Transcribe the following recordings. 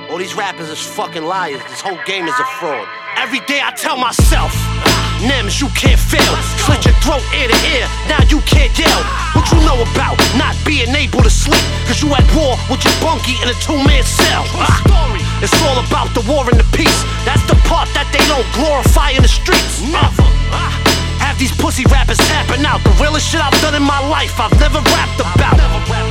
All these rappers is fucking liars. This whole game is a fraud. Every day I tell myself, Nems, you can't fail. Slit your throat ear to ear, now you can't yell. What you know about not being able to sleep? Cause you at war with your bunkie in a two-man cell. It's all about the war and the peace. That's the part that they don't glorify in the streets. Never have these pussy rappers tapping out. The realest shit I've done in my life, I've never rapped about.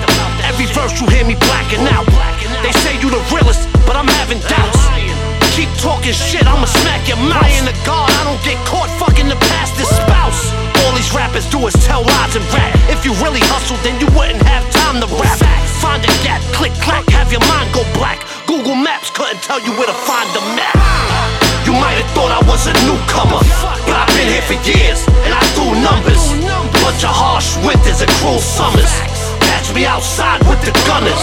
Every verse you hear me blacking out. They say you the realest, but I'm having doubts. Keep talking shit, I'ma smack your mouth. Praying to God I don't get caught fucking the pastor's spouse. All these rappers do is tell lies and rap. If you really hustled, then you wouldn't have time to rap. Find a gap, click clack, have your mind go black. Google Maps couldn't tell you where to find the map. You might have thought I was a newcomer, but I've been here for years, and I do numbers. Bunch of harsh winters and cruel summers. Catch me outside with the gunners.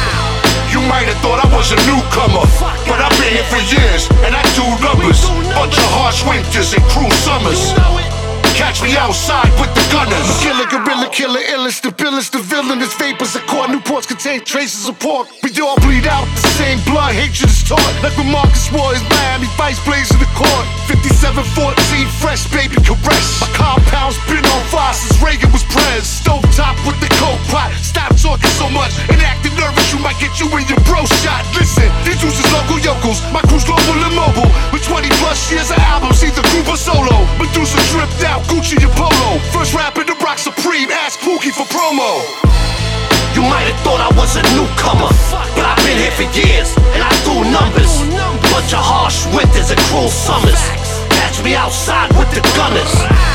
You might have thought I was a newcomer, but I've been here for years, and I do numbers. Bunch of harsh winters and cruel summers. Catch me outside with the gunners. Killer, gorilla, killer, illest, the billest, the villainous vapors of court. Newports contain traces of pork. We all bleed out the same blood, hatred is taught. Like when Marcus Ward is Miami Vice blazing the court. 5714, fresh baby caress. My compound's been on fire since Reagan was prez. Stove top with the coke pot. Stop talking so much and acting nervous, you might get you in your bro shot. Listen, these dudes is local yokels. My crew's global and mobile. With 20 plus years of albums, either group or solo. Medusa dripped out, Gucci and Polo. First rapper to rock Supreme, ask Pookie for promo. You might have thought I was a newcomer, but I've been here for years, and I do numbers. Bunch of harsh winters and cruel summers. Catch me outside with the gunners.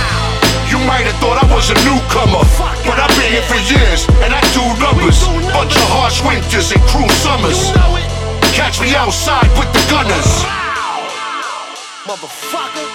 You might have thought I was a newcomer, but I've been here for years, and I do numbers. Bunch of harsh winters and cruel summers. Catch me outside with the gunners. Motherfucker.